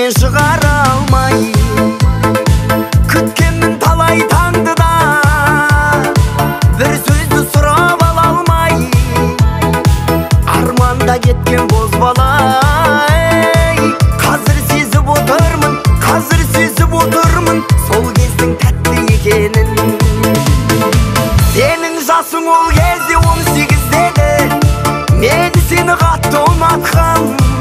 көңілімнен шығара алмай күткенмін талай таңды да бір сөзді сұрап ала алмай арманда кеткен бозбала қазір сезіп отырмын сол кездің тәтті екенін сенің жасың ол кезде 18-де мен сені қатты ұнатқам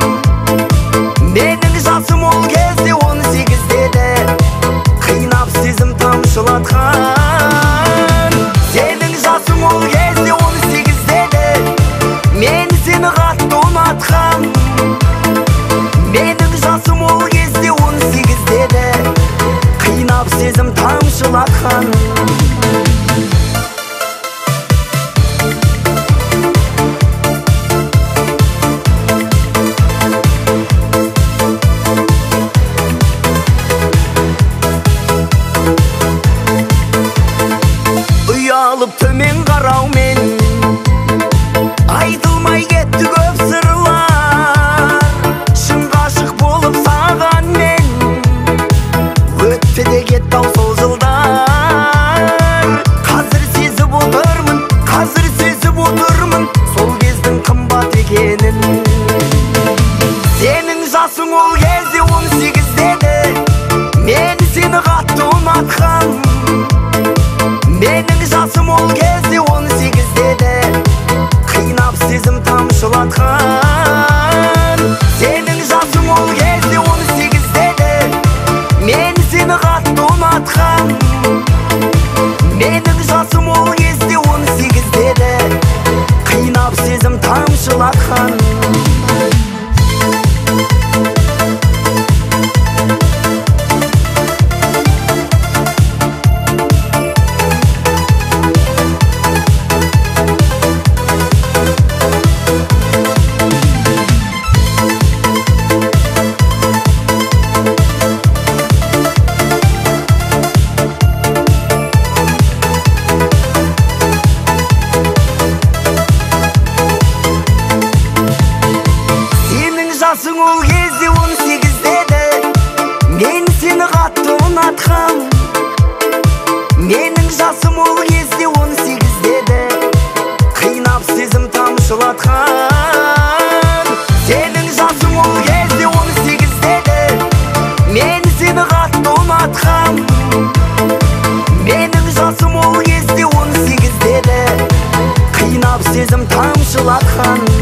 менің жасым ол кезде 18-де қинап сезім тамшылатқан сенің жасың ол кезде 18-де мен сені қатты ұнатқам менің жасым ол кезде 18-де қинап сезім тамшылатқан төмен қараумен айтылмай кетті көп сырлар шын ғашық болып саған мен өтті де кетті ау сол жылдар қазір сезіп отырмын сол кездің қымбат екенін сенің жасың ол кезде 18-де мен сені қатты ұнатқам менің жасым ол кезде 18-де қинап сезім тамшылатқан сенің жасың ол кезде 18-де мен сені қатты ұнатқам менің жасым ол кезде 18-де қинап сезім тамшылатқан жасың ол кезде 18-де мен сені қатты ұнатқам менің жасым ол кезде 18-де қинап сезім тамшылатқан сенің жасың ол кезде 18-де мен сені қатты ұнатқам менің жасым ол кезде 18-де қинап сезім тамшылатқан